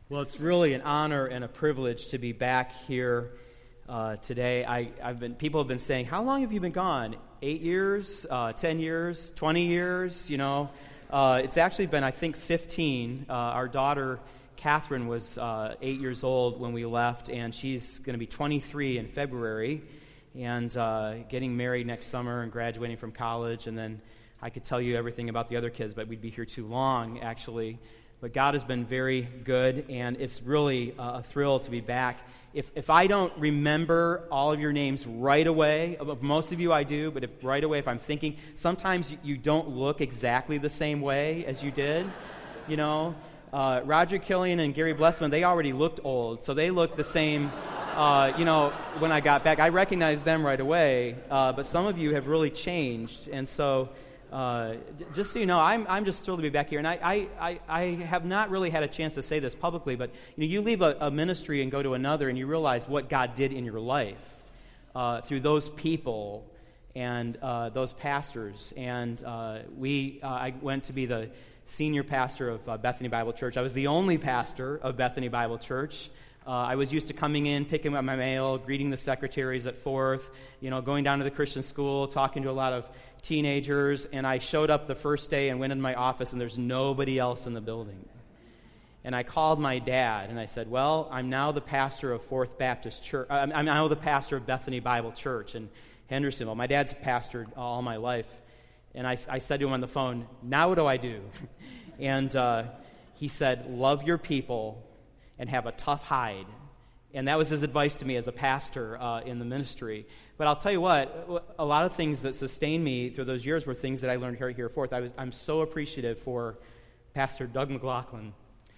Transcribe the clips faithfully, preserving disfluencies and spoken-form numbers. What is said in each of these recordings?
Well, it's really an honor and a privilege to be back here uh, today. I, I've been people have been saying, "How long have you been gone? Eight years, uh, ten years, twenty years?" You know, uh, it's actually been, I think, fifteen. Uh, our daughter Catherine was uh, eight years old when we left, and she's going to be twenty-three in February, and uh, getting married next summer and graduating from college. And then I could tell you everything about the other kids, but we'd be here too long, actually. But God has been very good, and it's really uh, a thrill to be back. If if I don't remember all of your names right away, of most of you I do, but if right away, if I'm thinking, sometimes you, you don't look exactly the same way as you did, you know. Uh, Roger Killian and Gary Blessman, they already looked old, so they looked the same, uh, you know, when I got back. I recognized them right away, uh, but some of you have really changed, and so... Uh, just so you know, I'm I'm just thrilled to be back here, and I, I, I, I have not really had a chance to say this publicly, but you know, you leave a, a ministry and go to another, and you realize what God did in your life uh, through those people and uh, those pastors. And uh, we, uh, I went to be the senior pastor of uh, Bethany Bible Church. I was the only pastor of Bethany Bible Church. Uh, I was used to coming in, picking up my mail, greeting the secretaries at Fourth, you know, going down to the Christian school, talking to a lot of teenagers, and I showed up the first day and went into my office, and there's nobody else in the building. And I called my dad, and I said, well, I'm now the pastor of Fourth Baptist Church. I'm, I'm now the pastor of Bethany Bible Church in Hendersonville. My dad's pastored all my life. And I, I said to him on the phone, now what do I do? And uh, he said, love your people and have a tough hide. And that was his advice to me as a pastor uh, in the ministry. But I'll tell you what, a lot of things that sustained me through those years were things that I learned here at Here Fourth. I was, I'm so appreciative for Pastor Doug McLaughlin,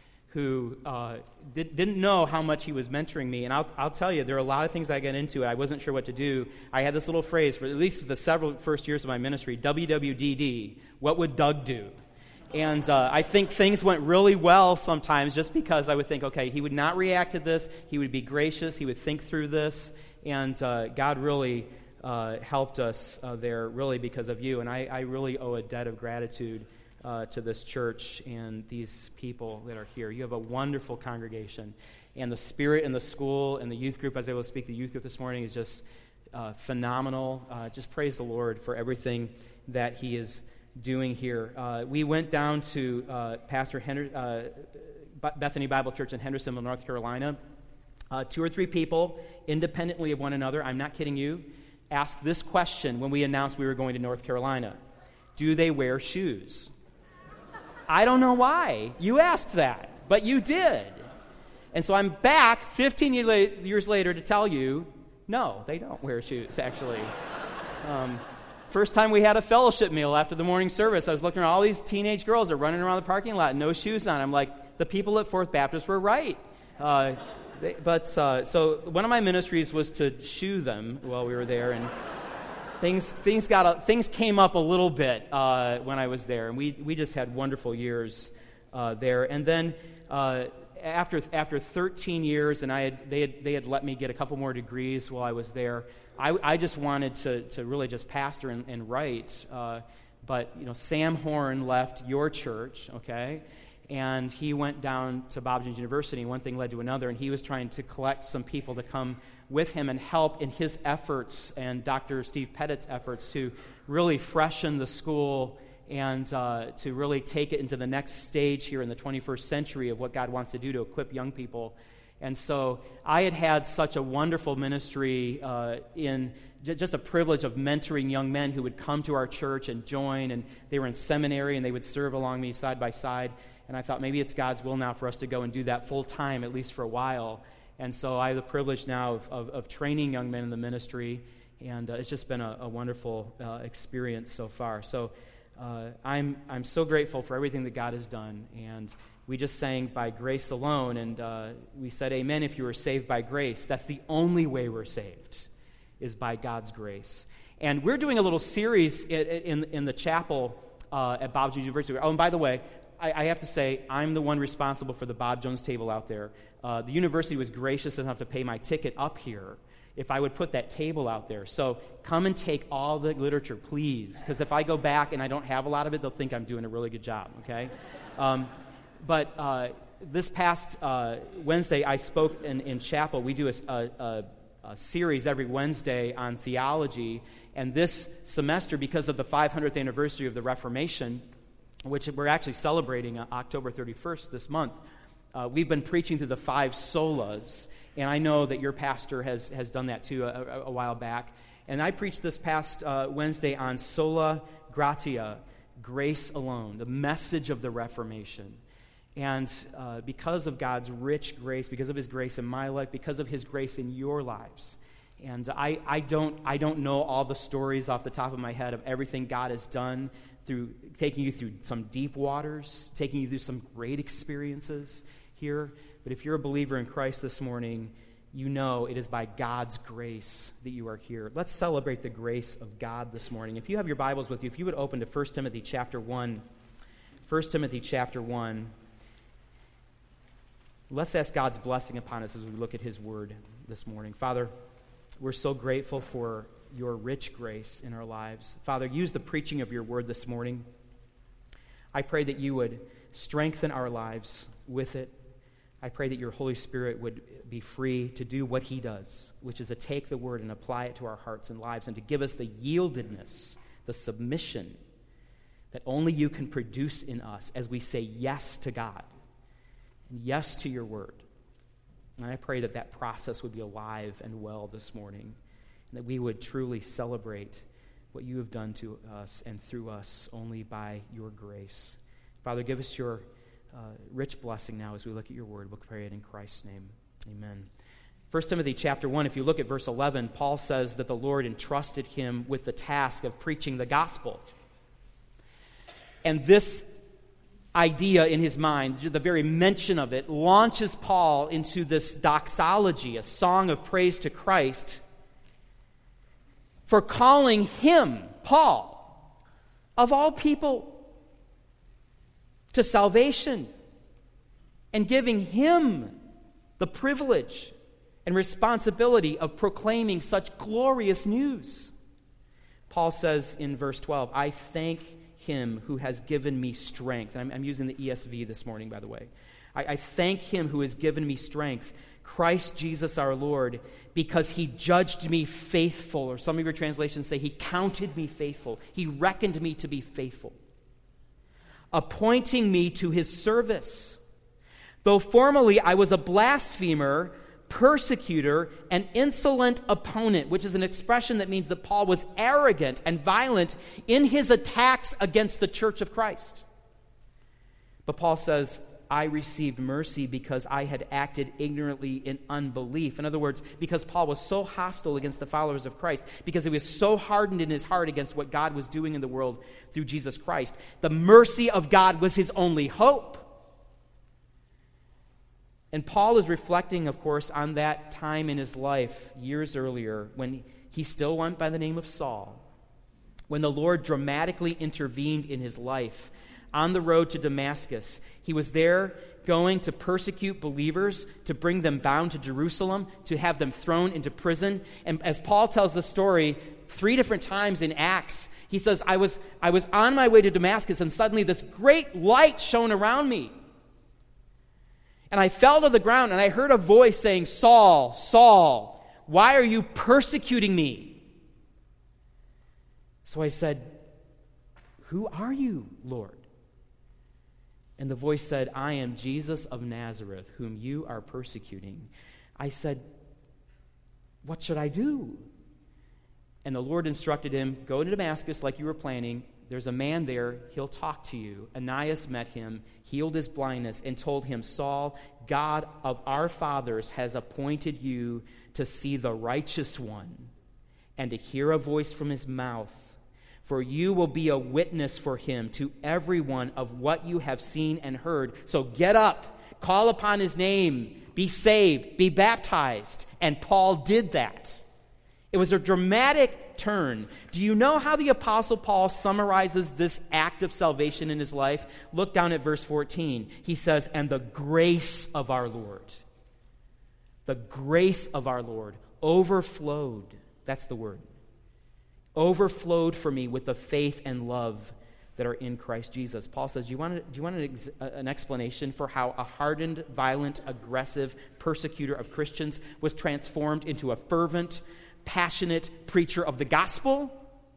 who uh, did, didn't know how much he was mentoring me. And I'll, I'll tell you, there are a lot of things I got into. I wasn't sure what to do. I had this little phrase for at least for the several first years of my ministry, W W D D, what would Doug do? And uh, I think things went really well sometimes just because I would think, okay, he would not react to this. He would be gracious. He would think through this. And uh, God really uh, helped us uh, there really because of you. And I, I really owe a debt of gratitude uh, to this church and these people that are here. You have a wonderful congregation. And the spirit in the school and the youth group, I was able to speak to the youth group this morning, is just uh, phenomenal. Uh, just praise the Lord for everything that he is doing here. Uh, we went down to uh, Pastor Hender- uh, Bethany Bible Church in Hendersonville, North Carolina. Uh, two or three people, independently of one another, I'm not kidding you, asked this question when we announced we were going to North Carolina. Do they wear shoes? I don't know why you asked that, but you did. And so I'm back fifteen years later to tell you, no, they don't wear shoes, actually. Um, First time we had a fellowship meal after the morning service, I was looking at all these teenage girls that are running around the parking lot, no shoes on. I'm like, the people at Fourth Baptist were right. Uh, they, but uh, so one of my ministries was to shoe them while we were there, and things things got a, things came up a little bit uh, when I was there, and we we just had wonderful years uh, there. And then uh, after after thirteen years, and I had they had they had let me get a couple more degrees while I was there. I, I just wanted to, to really just pastor and, and write, uh, but you know, Sam Horn left your church, okay, and he went down to Bob Jones University, and one thing led to another, and he was trying to collect some people to come with him and help in his efforts and Doctor Steve Pettit's efforts to really freshen the school and uh, to really take it into the next stage here in the twenty-first century of what God wants to do to equip young people. And so I had had such a wonderful ministry uh, in j- just a privilege of mentoring young men who would come to our church and join, and they were in seminary, and they would serve along me side by side. And I thought maybe it's God's will now for us to go and do that full time, at least for a while. And so I have the privilege now of, of, of training young men in the ministry, and uh, it's just been a, a wonderful uh, experience so far. So uh, I'm I'm so grateful for everything that God has done, and we just sang by grace alone, and uh, we said, amen, if you were saved by grace. That's the only way we're saved, is by God's grace. And we're doing a little series in, in, in the chapel uh, at Bob Jones University. Oh, and by the way, I, I have to say, I'm the one responsible for the Bob Jones table out there. Uh, the university was gracious enough to pay my ticket up here if I would put that table out there. So come and take all the literature, please, because if I go back and I don't have a lot of it, they'll think I'm doing a really good job, okay? Um, But uh, this past uh, Wednesday, I spoke in, in chapel. We do a, a, a series every Wednesday on theology, and this semester, because of the five hundredth anniversary of the Reformation, which we're actually celebrating on October thirty-first this month, uh, we've been preaching through the five solas, and I know that your pastor has, has done that too a, a, a while back. And I preached this past uh, Wednesday on sola gratia, grace alone, the message of the Reformation. And uh, because of God's rich grace, because of His grace in my life, because of His grace in your lives, and I, I don't I don't know all the stories off the top of my head of everything God has done through taking you through some deep waters, taking you through some great experiences here. But if you're a believer in Christ this morning, you know it is by God's grace that you are here. Let's celebrate the grace of God this morning. If you have your Bibles with you, if you would open to First Timothy chapter one. First Timothy chapter one. Let's ask God's blessing upon us as we look at His Word this morning. Father, we're so grateful for your rich grace in our lives. Father, use the preaching of your Word this morning. I pray that you would strengthen our lives with it. I pray that your Holy Spirit would be free to do what He does, which is to take the Word and apply it to our hearts and lives and to give us the yieldedness, the submission that only you can produce in us as we say yes to God. And yes to your word. And I pray that that process would be alive and well this morning, and that we would truly celebrate what you have done to us and through us only by your grace. Father, give us your uh, rich blessing now as we look at your word. We'll pray it in Christ's name. Amen. First Timothy chapter one, if you look at verse eleven, Paul says that the Lord entrusted him with the task of preaching the gospel. And this idea in his mind, the very mention of it, launches Paul into this doxology, a song of praise to Christ, for calling him, Paul, of all people, to salvation, and giving him the privilege and responsibility of proclaiming such glorious news. Paul says in verse twelve, I thank him who has given me strength. And I'm, I'm using the E S V this morning, by the way. I, I thank him who has given me strength, Christ Jesus our Lord, because he judged me faithful. Or some of your translations say he counted me faithful. He reckoned me to be faithful, appointing me to his service. Though formerly I was a blasphemer, persecutor, and insolent opponent, which is an expression that means that Paul was arrogant and violent in his attacks against the church of Christ. But Paul says, I received mercy because I had acted ignorantly in unbelief. In other words, because Paul was so hostile against the followers of Christ, because he was so hardened in his heart against what God was doing in the world through Jesus Christ, the mercy of God was his only hope. And Paul is reflecting, of course, on that time in his life years earlier when he still went by the name of Saul, when the Lord dramatically intervened in his life on the road to Damascus. He was there going to persecute believers, to bring them bound to Jerusalem, to have them thrown into prison. And as Paul tells the story three different times in Acts, he says, I was, I was on my way to Damascus, and suddenly this great light shone around me. And I fell to the ground, and I heard a voice saying, Saul, Saul, why are you persecuting me? So I said, who are you, Lord? And the voice said, I am Jesus of Nazareth, whom you are persecuting. I said, what should I do? And the Lord instructed him, go to Damascus like you were planning. There's a man there, he'll talk to you. Ananias met him, healed his blindness, and told him, Saul, God of our fathers has appointed you to see the righteous one and to hear a voice from his mouth. For you will be a witness for him to everyone of what you have seen and heard. So get up, call upon his name, be saved, be baptized. And Paul did that. It was a dramatic turn. Do you know how the Apostle Paul summarizes this act of salvation in his life? Look down at verse fourteen. He says, and the grace of our Lord, the grace of our Lord overflowed. That's the word. Overflowed for me with the faith and love that are in Christ Jesus. Paul says, you want, do you want an, ex- an explanation for how a hardened, violent, aggressive persecutor of Christians was transformed into a fervent, passionate preacher of the gospel?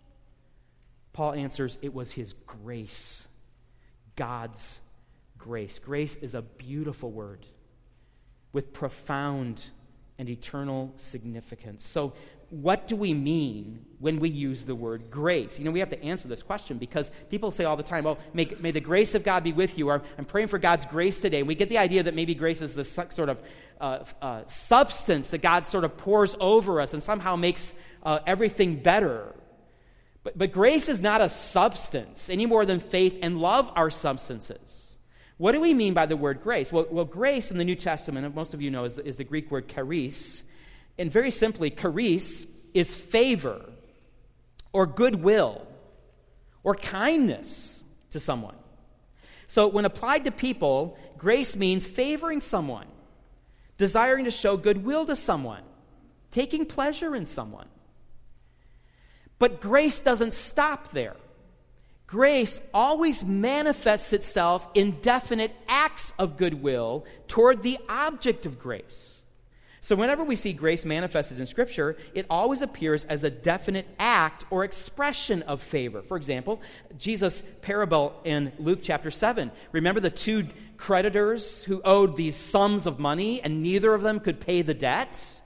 Paul answers, it was his grace. God's grace. Grace is a beautiful word with profound and eternal significance. So what do we mean when we use the word grace? You know, we have to answer this question because people say all the time, oh, may, may the grace of God be with you, or I'm praying for God's grace today. And we get the idea that maybe grace is this sort of uh, uh, substance that God sort of pours over us and somehow makes uh, everything better. But, but grace is not a substance any more than faith and love are substances. What do we mean by the word grace? Well, well grace in the New Testament, most of you know, is the, is the Greek word charis. And very simply, charis is favor or goodwill or kindness to someone. So when applied to people, grace means favoring someone, desiring to show goodwill to someone, taking pleasure in someone. But grace doesn't stop there. Grace always manifests itself in definite acts of goodwill toward the object of grace. So whenever we see grace manifested in Scripture, it always appears as a definite act or expression of favor. For example, Jesus' parable in Luke chapter seven. Remember the two creditors who owed these sums of money and neither of them could pay the debt?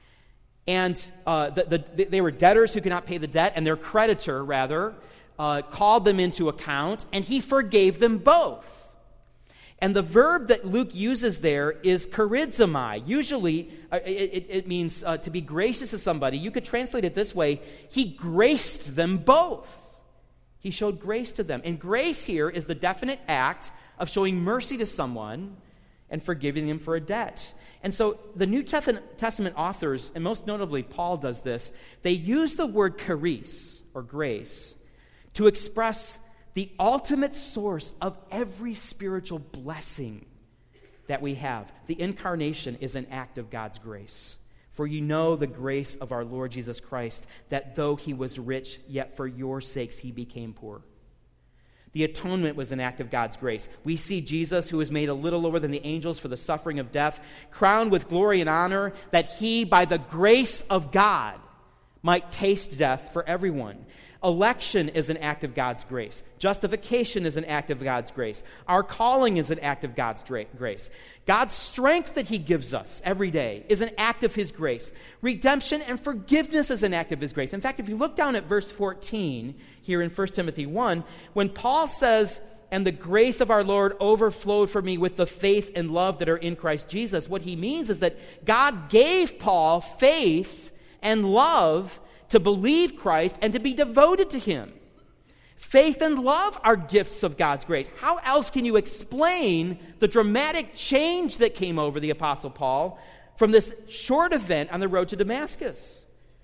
And uh, the, the, they were debtors who could not pay the debt, and their creditor, rather, uh, called them into account, and he forgave them both. And the verb that Luke uses there is charizomai. Usually, uh, it, it means uh, to be gracious to somebody. You could translate it this way: he graced them both. He showed grace to them. And grace here is the definite act of showing mercy to someone and forgiving them for a debt. And so the New Testament authors, and most notably Paul does this, they use the word charis, or grace, to express the ultimate source of every spiritual blessing that we have. The incarnation is an act of God's grace. For you know the grace of our Lord Jesus Christ, that though he was rich, yet for your sakes he became poor. The atonement was an act of God's grace. We see Jesus, who was made a little lower than the angels for the suffering of death, crowned with glory and honor, that he, by the grace of God, might taste death for everyone. Election is an act of God's grace. Justification is an act of God's grace. Our calling is an act of God's grace. God's strength that he gives us every day is an act of his grace. Redemption and forgiveness is an act of his grace. In fact, if you look down at verse fourteen here in First Timothy one, when Paul says, and the grace of our Lord overflowed for me with the faith and love that are in Christ Jesus, what he means is that God gave Paul faith and love to believe Christ and to be devoted to him. Faith and love are gifts of God's grace. How else can you explain the dramatic change that came over the Apostle Paul from this short event on the road to Damascus?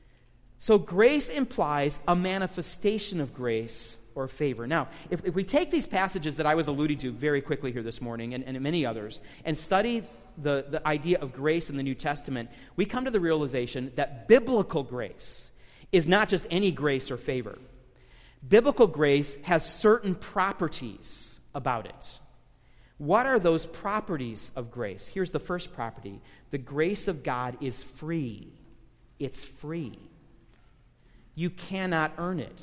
So grace implies a manifestation of grace or favor. Now, if, if we take these passages that I was alluding to very quickly here this morning, and, and many others, and study the, the idea of grace in the New Testament, we come to the realization that biblical grace is not just any grace or favor. Biblical grace has certain properties about it. What are those properties of grace? Here's the first property. The grace of God is free. It's free. You cannot earn it.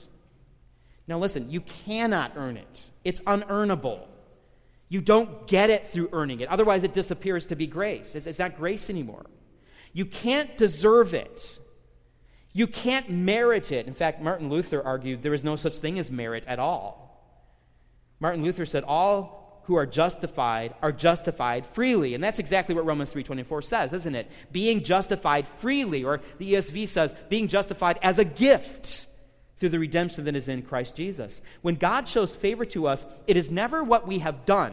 Now listen, you cannot earn it. It's unearnable. You don't get it through earning it. Otherwise it disappears to be grace. It's, it's not grace anymore. You can't deserve it. You can't merit it. In fact, Martin Luther argued there is no such thing as merit at all. Martin Luther said all who are justified are justified freely. And that's exactly what Romans three twenty-four says, isn't it? Being justified freely, or the E S V says being justified as a gift through the redemption that is in Christ Jesus. When God shows favor to us, it is never what we have done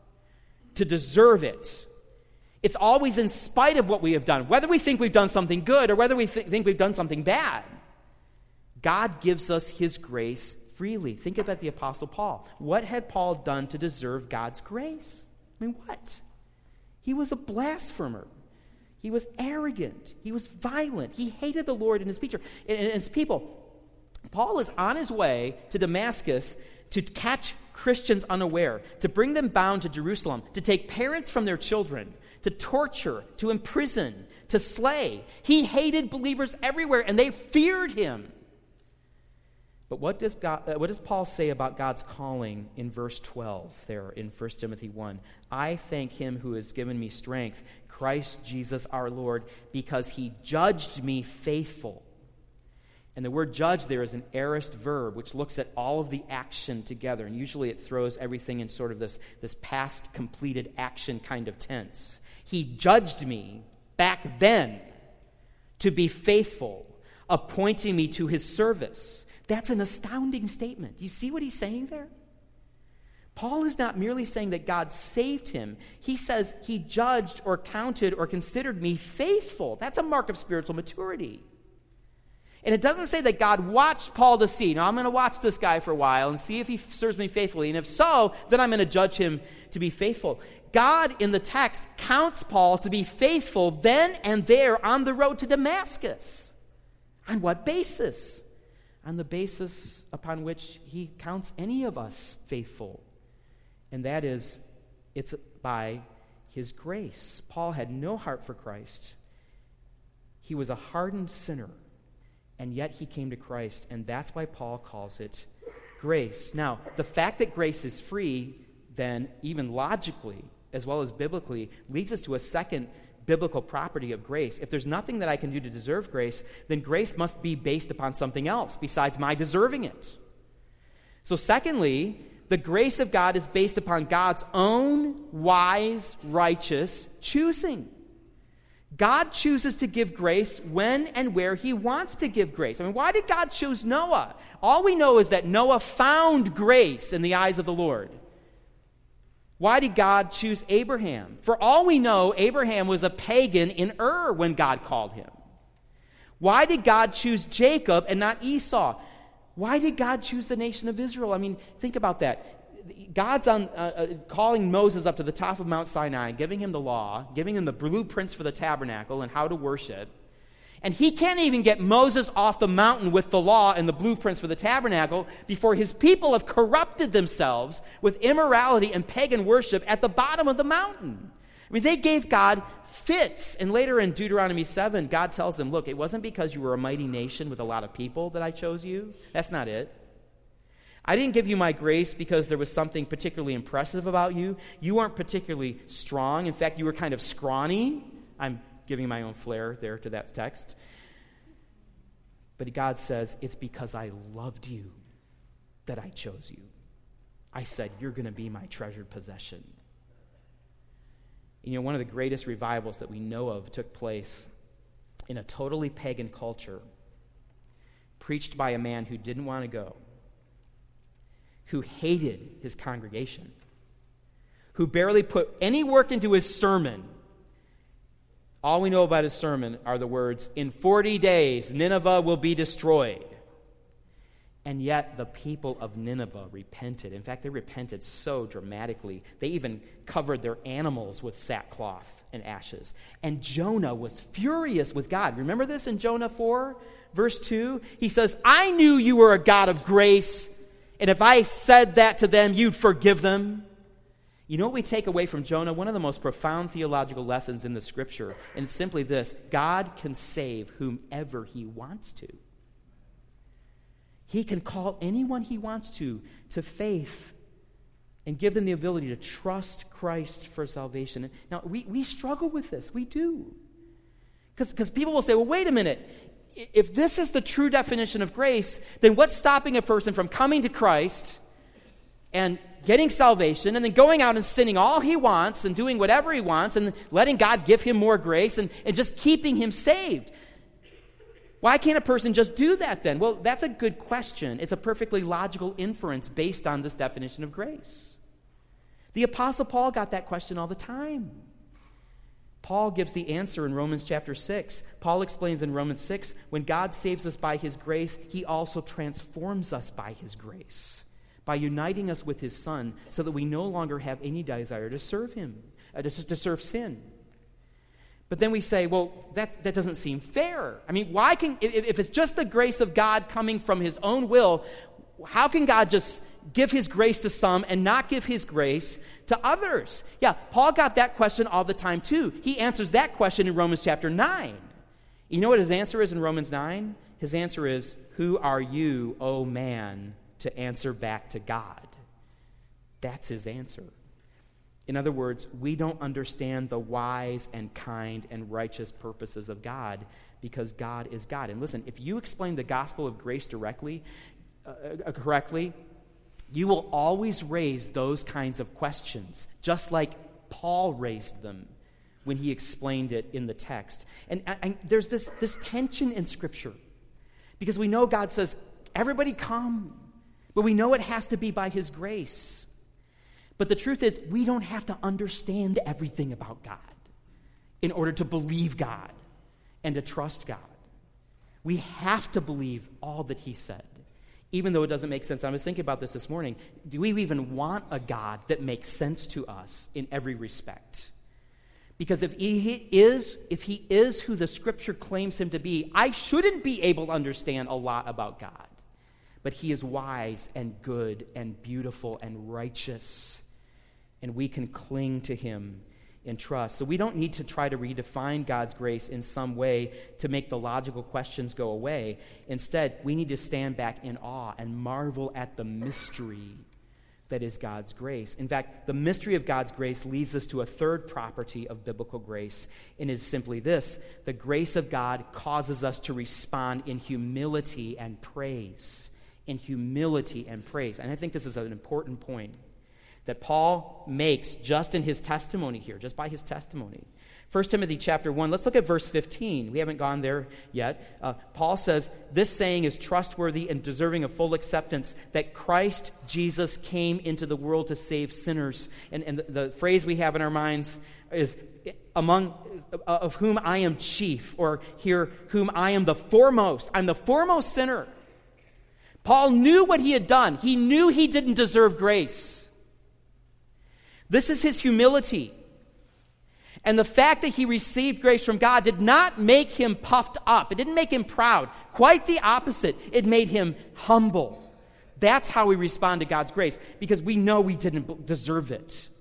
to deserve it. It's always in spite of what we have done, whether we think we've done something good or whether we th- think we've done something bad. God gives us his grace freely. Think about the Apostle Paul. What had Paul done to deserve God's grace? I mean, what? He was a blasphemer. He was arrogant. He was violent. He hated the Lord and his people. And his people. Paul is on his way to Damascus to catch Christians unaware, to bring them bound to Jerusalem, to take parents from their children, to torture, to imprison, to slay. He hated believers everywhere, and they feared him. But what does God, uh, what does Paul say about God's calling in verse twelve there in First Timothy one? I thank him who has given me strength, Christ Jesus our Lord, because he judged me faithful. And the word judge there is an aorist verb, which looks at all of the action together. And usually it throws everything in sort of this, this past completed action kind of tense. He judged me back then to be faithful, appointing me to his service. That's an astounding statement. Do you see what he's saying there? Paul is not merely saying that God saved him. He says he judged or counted or considered me faithful. That's a mark of spiritual maturity. And it doesn't say that God watched Paul to see, now I'm going to watch this guy for a while and see if he serves me faithfully. And if so, then I'm going to judge him to be faithful. God in the text counts Paul to be faithful then and there on the road to Damascus. On what basis? On the basis upon which he counts any of us faithful. And that is, it's by his grace. Paul had no heart for Christ. He was a hardened sinner, and yet he came to Christ, and that's why Paul calls it grace. Now, the fact that grace is free, then, even logically, as well as biblically, leads us to a second biblical property of grace. If there's nothing that I can do to deserve grace, then grace must be based upon something else besides my deserving it. So secondly, the grace of God is based upon God's own wise, righteous choosing. God chooses to give grace when and where he wants to give grace. I mean, why did God choose Noah? All we know is that Noah found grace in the eyes of the Lord. Why did God choose Abraham? For all we know, Abraham was a pagan in Ur when God called him. Why did God choose Jacob and not Esau? Why did God choose the nation of Israel? I mean, think about that. God's on uh, uh, calling Moses up to the top of Mount Sinai, giving him the law, giving him the blueprints for the tabernacle and how to worship. And he can't even get Moses off the mountain with the law and the blueprints for the tabernacle before his people have corrupted themselves with immorality and pagan worship at the bottom of the mountain. I mean, they gave God fits. And later in Deuteronomy seven, God tells them, look, it wasn't because you were a mighty nation with a lot of people that I chose you. That's not it. I didn't give you my grace because there was something particularly impressive about you. You weren't particularly strong. In fact, you were kind of scrawny. I'm giving my own flair there to that text. But God says, it's because I loved you that I chose you. I said, you're going to be my treasured possession. You know, one of the greatest revivals that we know of took place in a totally pagan culture, preached by a man who didn't want to go, who hated his congregation, who barely put any work into his sermon. All we know about his sermon are the words, in forty days, Nineveh will be destroyed. And yet the people of Nineveh repented. In fact, they repented so dramatically. They even covered their animals with sackcloth and ashes. And Jonah was furious with God. Remember this in Jonah four, verse two? He says, I knew you were a God of grace, and if I said that to them, you'd forgive them. You know what we take away from Jonah? One of the most profound theological lessons in the Scripture, and it's simply this: God can save whomever he wants to. He can call anyone he wants to to faith and give them the ability to trust Christ for salvation. Now, we, we struggle with this. We do. Because people will say, well, wait a minute. If this is the true definition of grace, then what's stopping a person from coming to Christ and getting salvation and then going out and sinning all he wants and doing whatever he wants and letting God give him more grace and, and just keeping him saved? Why can't a person just do that then? Well, that's a good question. It's a perfectly logical inference based on this definition of grace. The Apostle Paul got that question all the time. Paul gives the answer in Romans chapter six. Paul explains in Romans six, when God saves us by his grace, he also transforms us by his grace, by uniting us with his Son so that we no longer have any desire to serve him, uh, to, to serve sin. But then we say, well, that, that doesn't seem fair. I mean, why can, if, if it's just the grace of God coming from his own will, how can God just give his grace to some and not give his grace to others? Yeah, Paul got that question all the time too. He answers that question in Romans chapter nine. You know what his answer is in Romans nine? His answer is, who are you, O man, to answer back to God? That's his answer. In other words, we don't understand the wise and kind and righteous purposes of God because God is God. And listen, if you explain the gospel of grace directly, uh, correctly, you will always raise those kinds of questions, just like Paul raised them when he explained it in the text. And, and there's this, this tension in Scripture because we know God says, everybody come, but we know it has to be by his grace. But the truth is, we don't have to understand everything about God in order to believe God and to trust God. We have to believe all that he said, even though it doesn't make sense. I was thinking about this this morning. Do we even want a God that makes sense to us in every respect? Because if he is, if he is who the Scripture claims him to be, I shouldn't be able to understand a lot about God. But he is wise and good and beautiful and righteous. And we can cling to him in trust. So we don't need to try to redefine God's grace in some way to make the logical questions go away. Instead, we need to stand back in awe and marvel at the mystery that is God's grace. In fact, the mystery of God's grace leads us to a third property of biblical grace, and is simply this: the grace of God causes us to respond in humility and praise. In humility and praise. And I think this is an important point that Paul makes just in his testimony here, just by his testimony. First Timothy chapter one, let's look at verse fifteen. We haven't gone there yet. Uh, Paul says, this saying is trustworthy and deserving of full acceptance, that Christ Jesus came into the world to save sinners. And, and the, the phrase we have in our minds is, among uh, of whom I am chief, or here, whom I am the foremost. I'm the foremost sinner. Paul knew what he had done. He knew he didn't deserve grace. This is his humility. And the fact that he received grace from God did not make him puffed up. It didn't make him proud. Quite the opposite. It made him humble. That's how we respond to God's grace, because we know we didn't deserve it.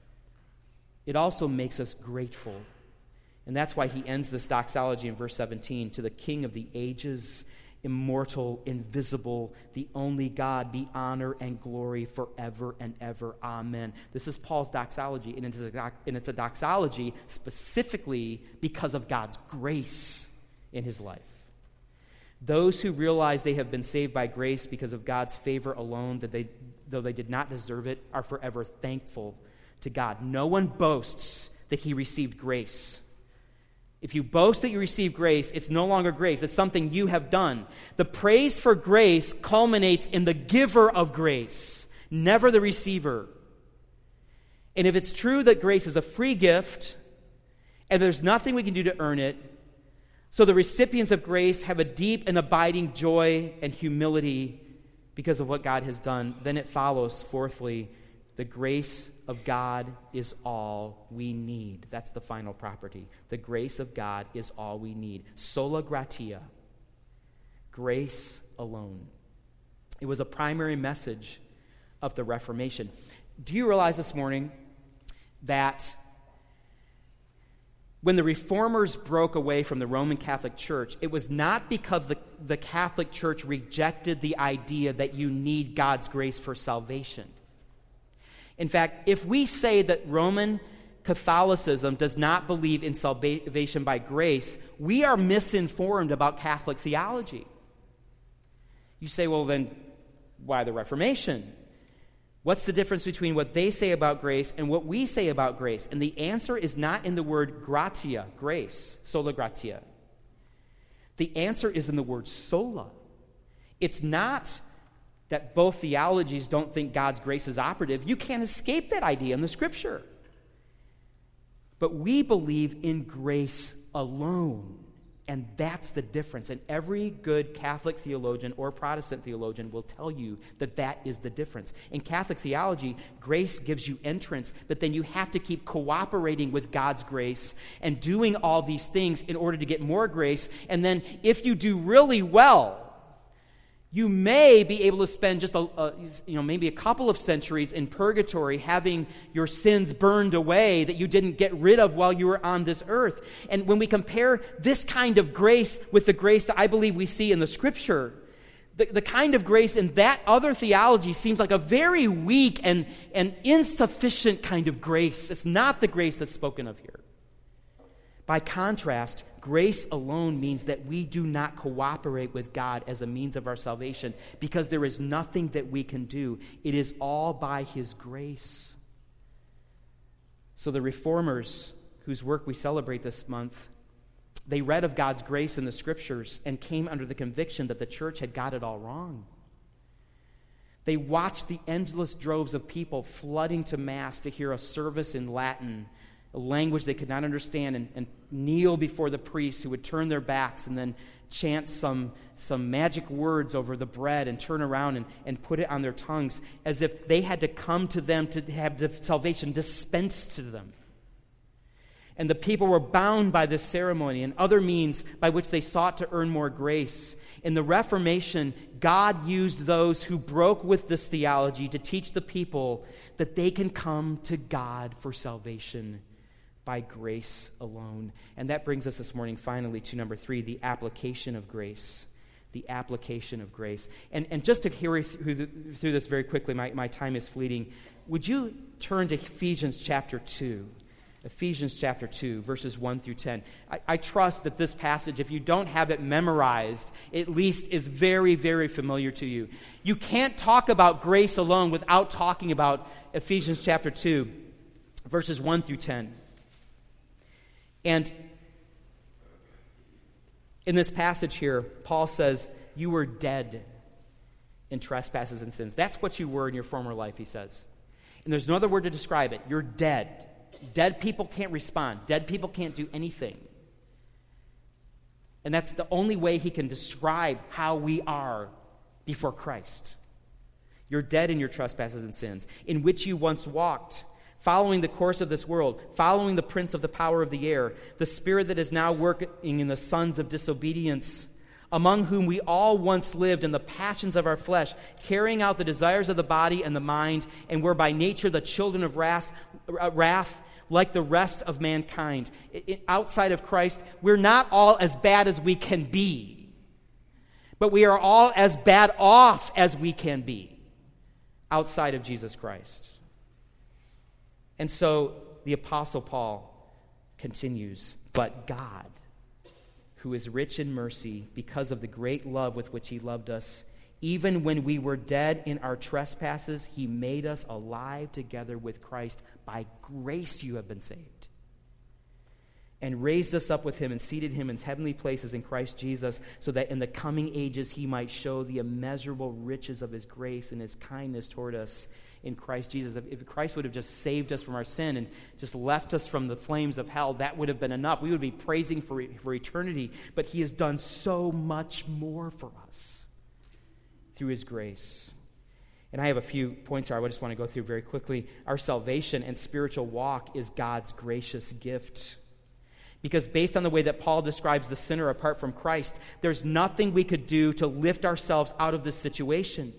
It also makes us grateful. And that's why he ends this doxology in verse seventeen, to the King of the ages, immortal, invisible, the only God, be honor and glory forever and ever. Amen. This is Paul's doxology, and it's a, and it's a doxology specifically because of God's grace in his life. Those who realize they have been saved by grace because of God's favor alone, that they, though they did not deserve it, are forever thankful to God. No one boasts that he received grace. If you boast that you receive grace, it's no longer grace. It's something you have done. The praise for grace culminates in the giver of grace, never the receiver. And if it's true that grace is a free gift, and there's nothing we can do to earn it, so the recipients of grace have a deep and abiding joy and humility because of what God has done, then it follows, fourthly, the grace of God is all we need. That's the final property. The grace of God is all we need. Sola gratia. Grace alone. It was a primary message of the Reformation. Do you realize this morning that when the Reformers broke away from the Roman Catholic Church, it was not because the, the Catholic Church rejected the idea that you need God's grace for salvation. In fact, if we say that Roman Catholicism does not believe in salvation by grace, we are misinformed about Catholic theology. You say, well, then why the Reformation? What's the difference between what they say about grace and what we say about grace? And the answer is not in the word gratia, grace, sola gratia. The answer is in the word sola. It's not that both theologies don't think God's grace is operative. You can't escape that idea in the Scripture. But we believe in grace alone, and that's the difference. And every good Catholic theologian or Protestant theologian will tell you that that is the difference. In Catholic theology, grace gives you entrance, but then you have to keep cooperating with God's grace and doing all these things in order to get more grace. And then if you do really well, You may be able to spend just a, a you know maybe a couple of centuries in purgatory having your sins burned away that you didn't get rid of while you were on this earth. And when we compare this kind of grace with the grace that I believe we see in the Scripture, the, the kind of grace in that other theology seems like a very weak and, and insufficient kind of grace. It's not the grace that's spoken of here. By contrast, grace alone means that we do not cooperate with God as a means of our salvation because there is nothing that we can do. It is all by His grace. So the Reformers, whose work we celebrate this month, they read of God's grace in the Scriptures and came under the conviction that the church had got it all wrong. They watched the endless droves of people flooding to Mass to hear a service in Latin, a language they could not understand, and, and kneel before the priest who would turn their backs and then chant some, some magic words over the bread and turn around and, and put it on their tongues as if they had to come to them to have the salvation dispensed to them. And the people were bound by this ceremony and other means by which they sought to earn more grace. In the Reformation, God used those who broke with this theology to teach the people that they can come to God for salvation by grace alone. And that brings us this morning finally to number three, the application of grace. The application of grace. And, and just to carry through, the, through this very quickly, my, my time is fleeting. Would you turn to Ephesians chapter two? Ephesians chapter two, verses one through ten. I, I trust that this passage, if you don't have it memorized, at least is very, very familiar to you. You can't talk about grace alone without talking about Ephesians chapter two, verses one through ten. And in this passage here, Paul says, you were dead in trespasses and sins. That's what you were in your former life, he says. And there's no other word to describe it. You're dead. Dead people can't respond. Dead people can't do anything. And that's the only way he can describe how we are before Christ. You're dead in your trespasses and sins, in which you once walked, following the course of this world, following the prince of the power of the air, the spirit that is now working in the sons of disobedience, among whom we all once lived in the passions of our flesh, carrying out the desires of the body and the mind, and were by nature the children of wrath, wrath like the rest of mankind. It, it, outside of Christ, we're not all as bad as we can be, but we are all as bad off as we can be outside of Jesus Christ. And so the Apostle Paul continues, but God, who is rich in mercy, because of the great love with which he loved us, even when we were dead in our trespasses, he made us alive together with Christ. By grace you have been saved. And raised us up with him and seated him in heavenly places in Christ Jesus, so that in the coming ages he might show the immeasurable riches of his grace and his kindness toward us in Christ Jesus. If Christ would have just saved us from our sin and just left us from the flames of hell, that would have been enough. We would be praising for, for eternity. But he has done so much more for us through his grace. And I have a few points here I just want to go through very quickly. Our salvation and spiritual walk is God's gracious gift. Because based on the way that Paul describes the sinner apart from Christ, there's nothing we could do to lift ourselves out of this situation.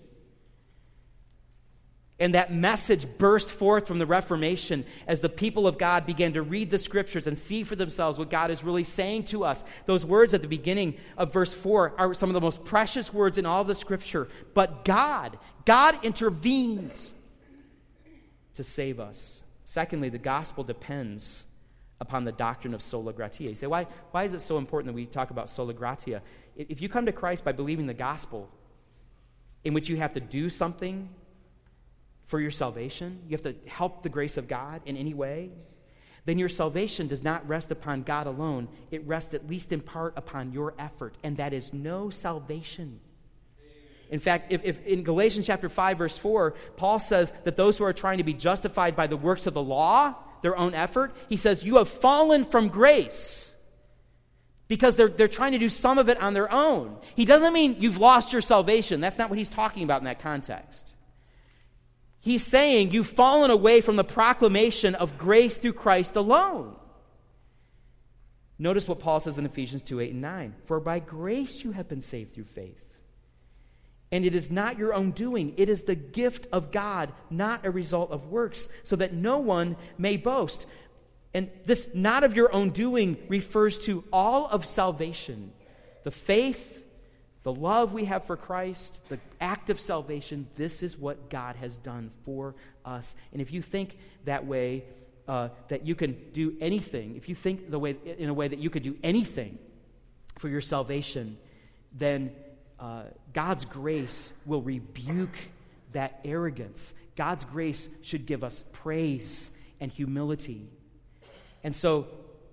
And that message burst forth from the Reformation as the people of God began to read the Scriptures and see for themselves what God is really saying to us. Those words at the beginning of verse four are some of the most precious words in all of the Scripture. But God, God intervened to save us. Secondly, the gospel depends upon the doctrine of sola gratia. You say, why, why is it so important that we talk about sola gratia? If you come to Christ by believing the gospel, in which you have to do something for your salvation, you have to help the grace of God in any way, then your salvation does not rest upon God alone. It rests at least in part upon your effort, and that is no salvation. In fact, if, if in Galatians chapter five, verse four, Paul says that those who are trying to be justified by the works of the law, their own effort, he says, you have fallen from grace, because they're, they're trying to do some of it on their own. He doesn't mean you've lost your salvation. That's not what he's talking about in that context. He's saying you've fallen away from the proclamation of grace through Christ alone. Notice what Paul says in Ephesians two, eight, and nine. For by grace you have been saved through faith. And it is not your own doing. It is the gift of God, not a result of works, so that no one may boast. And this not of your own doing refers to all of salvation. The faith, the love we have for Christ, the act of salvation, this is what God has done for us. And if you think that way, uh, that you can do anything, if you think the way in a way that you could do anything for your salvation, then uh, God's grace will rebuke that arrogance. God's grace should give us praise and humility. And so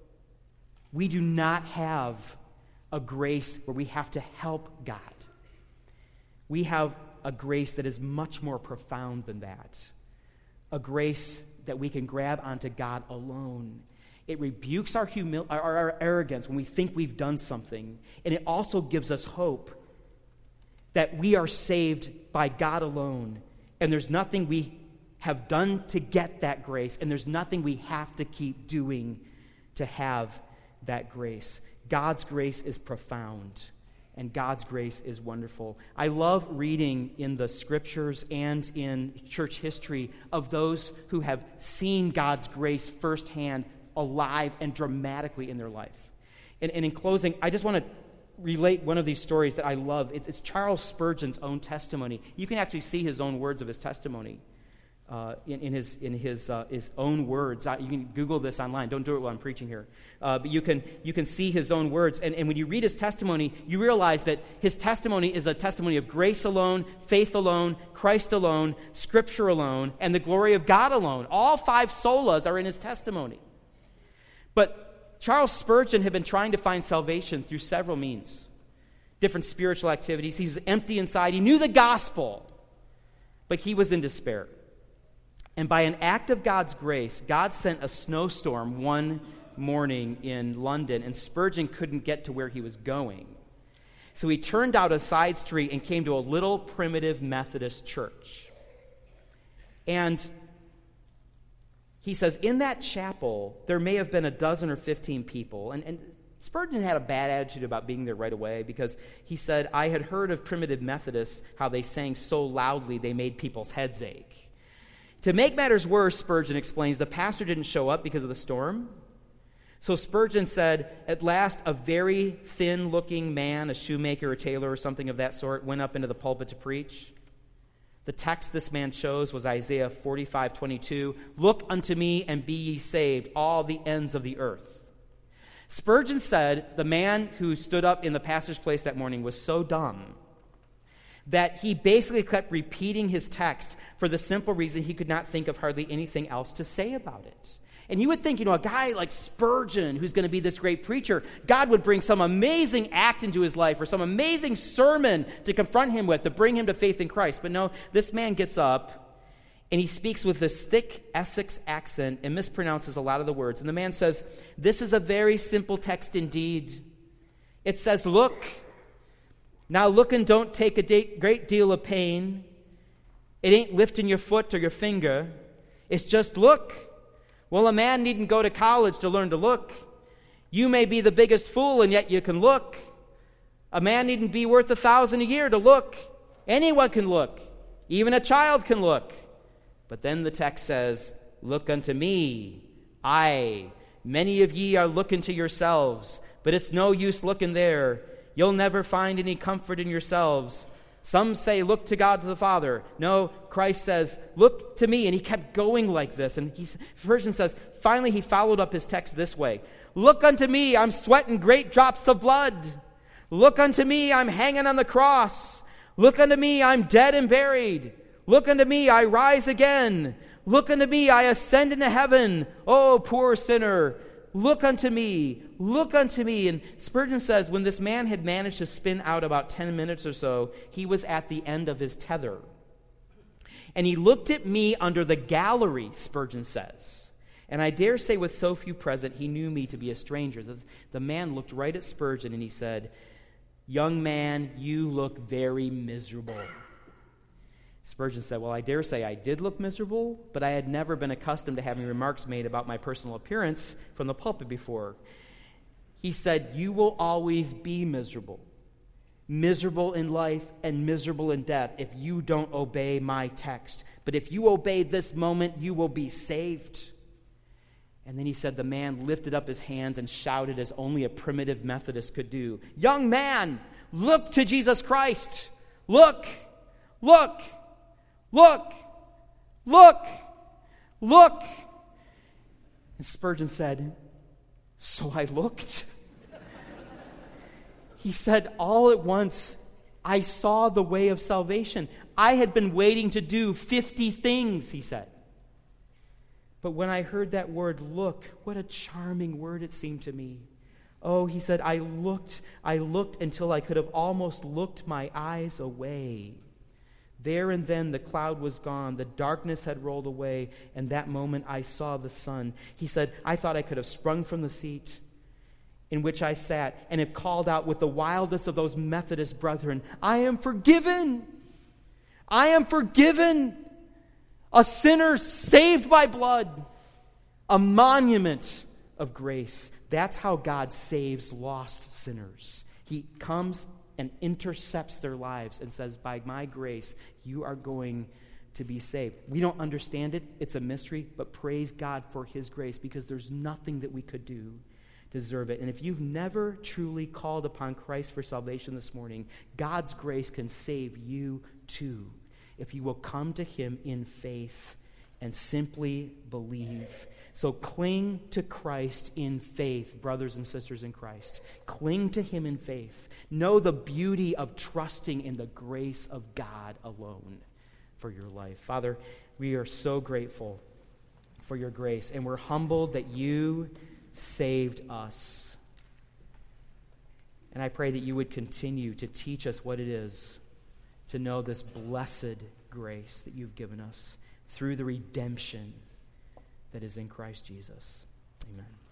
we do not have a grace where we have to help God. We have a grace that is much more profound than that. A grace that we can grab onto God alone. It rebukes our, humil- our, our arrogance when we think we've done something. And it also gives us hope that we are saved by God alone. And there's nothing we have done to get that grace, and there's nothing we have to keep doing to have that grace. God's grace is profound, and God's grace is wonderful. I love reading in the scriptures and in church history of those who have seen God's grace firsthand, alive and dramatically in their life. And, and in closing, I just want to relate one of these stories that I love. It's, it's Charles Spurgeon's own testimony. You can actually see his own words of his testimony. Uh, in, in his in his uh, his own words. Uh, you can Google this online. Don't do it while I'm preaching here. Uh, but you can you can see his own words. And, and when you read his testimony, you realize that his testimony is a testimony of grace alone, faith alone, Christ alone, Scripture alone, and the glory of God alone. All five solas are in his testimony. But Charles Spurgeon had been trying to find salvation through several means, different spiritual activities. He was empty inside. He knew the gospel, but he was in despair. And by an act of God's grace, God sent a snowstorm one morning in London, and Spurgeon couldn't get to where he was going. So he turned out a side street and came to a little primitive Methodist church. And he says, in that chapel, there may have been a dozen or fifteen people. And, and Spurgeon had a bad attitude about being there right away because he said, I had heard of primitive Methodists, how they sang so loudly they made people's heads ache. To make matters worse, Spurgeon explains, the pastor didn't show up because of the storm. So Spurgeon said, at last, a very thin-looking man, a shoemaker or tailor or something of that sort, went up into the pulpit to preach. The text this man chose was Isaiah forty-five twenty-two. Look unto me and be ye saved, all the ends of the earth. Spurgeon said the man who stood up in the pastor's place that morning was so dumb that he basically kept repeating his text for the simple reason he could not think of hardly anything else to say about it. And you would think, you know, a guy like Spurgeon, who's going to be this great preacher, God would bring some amazing act into his life or some amazing sermon to confront him with, to bring him to faith in Christ. But no, this man gets up and he speaks with this thick Essex accent and mispronounces a lot of the words. And the man says, this is a very simple text indeed. It says, look. Now look and don't take a de- great deal of pain. It ain't lifting your foot or your finger. It's just look. Well, a man needn't go to college to learn to look. You may be the biggest fool, and yet you can look. A man needn't be worth a thousand a year to look. Anyone can look. Even a child can look. But then the text says, look unto me. Aye, many of ye are looking to yourselves, but it's no use looking there. You'll never find any comfort in yourselves. Some say, look to God the Father. No, Christ says, look to me. And he kept going like this. And he, Spurgeon says, finally he followed up his text this way. Look unto me, I'm sweating great drops of blood. Look unto me, I'm hanging on the cross. Look unto me, I'm dead and buried. Look unto me, I rise again. Look unto me, I ascend into heaven. Oh, poor sinner. Look unto me, look unto me. And Spurgeon says when this man had managed to spin out about ten minutes or so, he was at the end of his tether. And he looked at me under the gallery, Spurgeon says. And I dare say with so few present, he knew me to be a stranger. The, the man looked right at Spurgeon and he said, young man, you look very miserable. Spurgeon said, well, I dare say I did look miserable, but I had never been accustomed to having remarks made about my personal appearance from the pulpit before. He said, you will always be miserable. miserable in life and miserable in death if you don't obey my text. But if you obey this moment, you will be saved. And then he said the man lifted up his hands and shouted as only a primitive Methodist could do, "Young man, look to Jesus Christ. Look, look, look, look, look." And Spurgeon said, "So I looked." He said, "All at once, I saw the way of salvation. I had been waiting to do fifty things," he said. "But when I heard that word, look, what a charming word it seemed to me. Oh," he said, I looked, I looked until I could have almost looked my eyes away. There and then the cloud was gone, the darkness had rolled away, and that moment I saw the sun." He said, "I thought I could have sprung from the seat in which I sat and have called out with the wildest of those Methodist brethren, 'I am forgiven! I am forgiven! A sinner saved by blood, a monument of grace.'" That's how God saves lost sinners. He comes and intercepts their lives and says, "By my grace, you are going to be saved." We don't understand it. It's a mystery, but praise God for his grace, because there's nothing that we could do to deserve it. And if you've never truly called upon Christ for salvation this morning, God's grace can save you too, if you will come to him in faith and simply believe. So cling to Christ in faith, brothers and sisters in Christ. Cling to him in faith. Know the beauty of trusting in the grace of God alone for your life. Father, we are so grateful for your grace, and we're humbled that you saved us. And I pray that you would continue to teach us what it is to know this blessed grace that you've given us through the redemption that is in Christ Jesus. Amen.